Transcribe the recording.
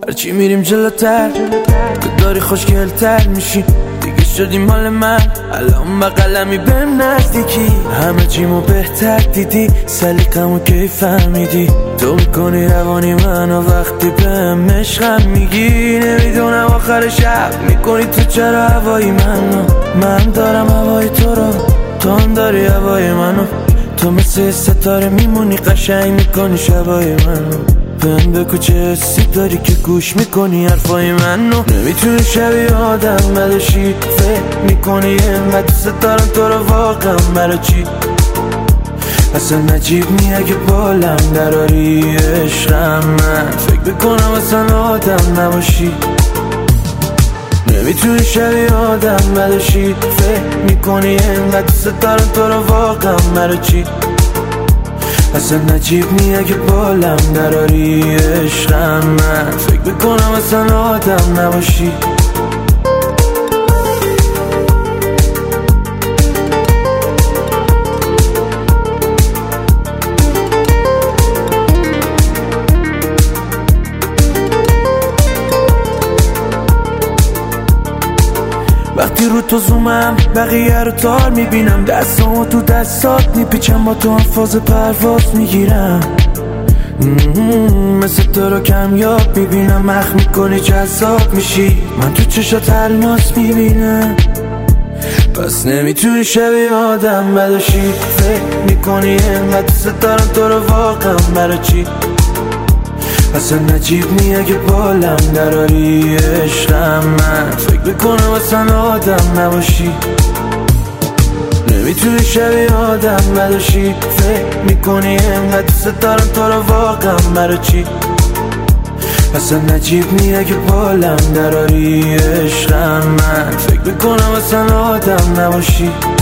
هرچی میریم جلوتر تو داری خوشگلتر میشی دیگه شدی مال من. الان با قلمی بهم نزدیکی، همه چیمو بهتر دیدی، سلیقمو کی فهمیدی. تو میکنی روانی منو وقتی بهم عشقم میگی. نمیدونم آخر شب میکنی تو چرا هوای منو. من دارم هوای تو رو، تو هم داری هوای منو. تو مثل ستاره میمونی قشنگ میکنی شبای منو. بهم بگو چه حسی داری که گوش میکنی حرفای منو. نمیتونی شبیه آدم بدشی، فکر میکنی اینقدر دوست دارم تو رو واقعا برای چی. اصلا نجیب نی اگه بالم دراری عشقم. من فکر بکنم اصلا آدم نباشی. نمیتونی شبیه آدم بدشی، فکر میکنی اینقدر دوست دارم تو رو واقعا برای چی. اصلا نجیب نی اگه بالم دراری عشقم. من فکر بکنم اصلا آدم نباشی. وقتی رو تو زومم بقیه رو تار میبینم، دستامو تو دستات میپیچم، با تو هم فاز پرواز میگیرم. مثل تو رو کمیاب میبینم، مخ میکنی جذاب میشی، من تو چشات الماس میبینم. پس نمیتونی شبیه آدم بدشی، فکر میکنی اینقدر دوست دارم تو رو واقعا برای چی. اصلا نجیب نی اگه بالم دراری عشقم. من فکر بکنم اصلا آدم نباشی. نمیتونی شبیه آدم بدشی، فکر میکنی اینقدر دوست دارم تو رو واقعا برای چی. اصلا نجیب نی اگه بالم دراری عشقم. من فکر بکنم اصلا آدم نباشی.